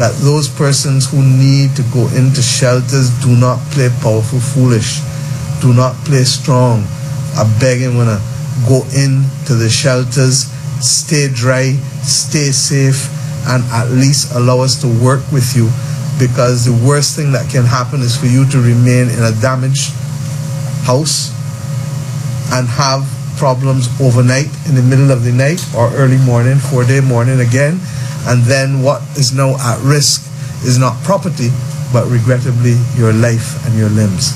that those persons who need to go into shelters do not play powerful foolish, do not play strong. I beg him when I go into the shelters, stay dry, stay safe, and at least allow us to work with you, because the worst thing that can happen is for you to remain in a damaged house and have problems overnight, in the middle of the night or early morning, 4-day morning again, and then what is now at risk is not property, but regrettably your life and your limbs.